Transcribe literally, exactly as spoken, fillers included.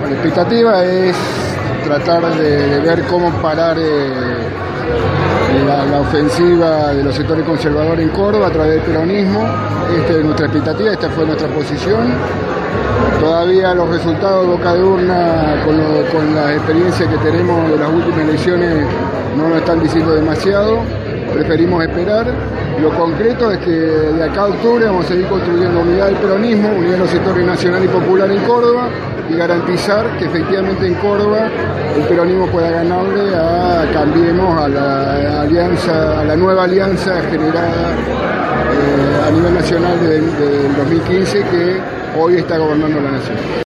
La expectativa es tratar de, de ver cómo parar eh, la, la ofensiva de los sectores conservadores en Córdoba a través del peronismo. Esta es nuestra expectativa, esta fue nuestra posición. Todavía los resultados de boca de urna, con, lo, con la experiencia que tenemos de las últimas elecciones, no nos están diciendo demasiado. Preferimos esperar. Lo concreto es que de acá a octubre vamos a seguir construyendo unidad del peronismo, unidad de los sectores nacional y popular en Córdoba, y garantizar que efectivamente en Córdoba el peronismo pueda ganarle a Cambiemos, a la alianza, a la nueva alianza generada eh, a nivel nacional del de dos mil quince, que hoy está gobernando la nación.